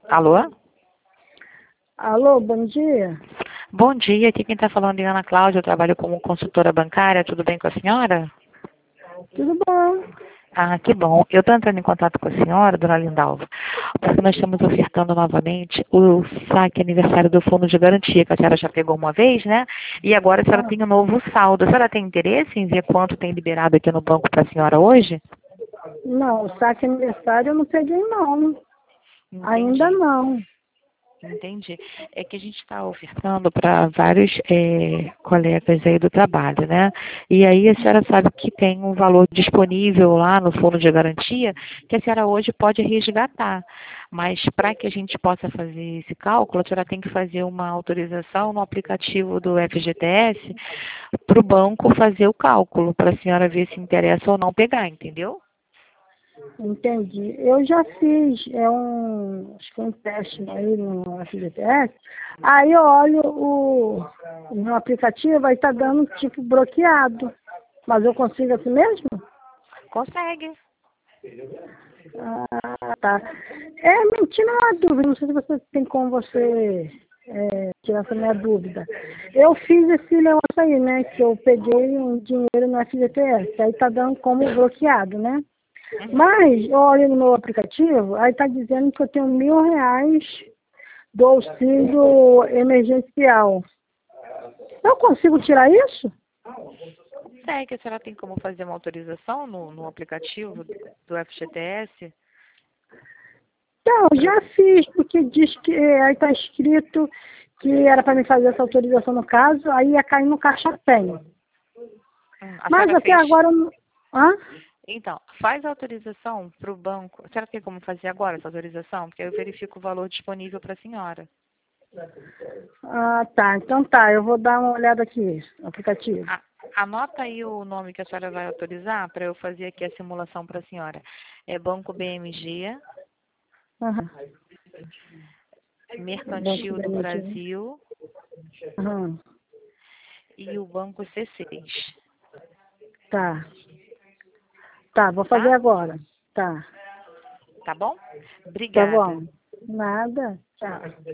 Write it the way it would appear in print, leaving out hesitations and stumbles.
Alô? Alô, bom dia. Bom dia, aqui quem está falando é Ana Cláudia, eu trabalho como consultora bancária, tudo bem com a senhora? Tudo bom? Ah, que bom. Eu estou entrando em contato com a senhora, dona Lindalva, porque nós estamos ofertando novamente o saque aniversário do Fundo de Garantia, que a senhora já pegou uma vez, né? E agora a senhora Ah, tem um novo saldo. A senhora tem interesse em ver quanto tem liberado aqui no banco para a senhora hoje? não, o saque aniversário eu não peguei não. Ainda Entendi. não. Entendi. É que a gente está ofertando para vários colegas aí do trabalho, né? E aí a senhora sabe que tem um valor disponível lá no fundo de garantia que a senhora hoje pode resgatar. Mas para que a gente possa fazer esse cálculo, a senhora tem que fazer uma autorização no aplicativo do FGTS para o banco fazer o cálculo, para a senhora ver se interessa ou não pegar, entendeu? Entendi. Eu já fiz acho que um teste aí no FGTS. Aí eu olho no aplicativo, aí tá dando tipo bloqueado. Mas eu consigo assim mesmo? Consegue. Ah, tá. Me tira uma dúvida, não sei se você tem como você tirar essa minha dúvida. Eu fiz esse negócio aí, né? Que eu peguei um dinheiro no FGTS, aí tá dando como bloqueado, né? Mas eu olhei no meu aplicativo, aí tá dizendo que eu tenho R$ 1.000 do auxílio emergencial. Eu consigo tirar isso? Consegue, a senhora tem como fazer uma autorização no aplicativo do FGTS? Não, já fiz, porque diz que aí tá escrito que era para me fazer essa autorização no caso, aí ia cair no Caixa Tem. A Mas senhora até fez. agora eu não. Hã? Então, faz a autorização para o banco. A senhora tem como fazer agora essa autorização? Porque aí eu verifico o valor disponível para a senhora. Ah, tá. Então tá, eu vou dar uma olhada aqui no aplicativo. Anota aí o nome que a senhora vai autorizar para eu fazer aqui a simulação para a senhora. É Banco BMG, Aham. Banco Mercantil da do Energia. Brasil Aham. e o Banco C6, Tá. Tá, vou fazer tá? agora. Tá. Tá bom? Tá Obrigada. bom. Nada. Tchau.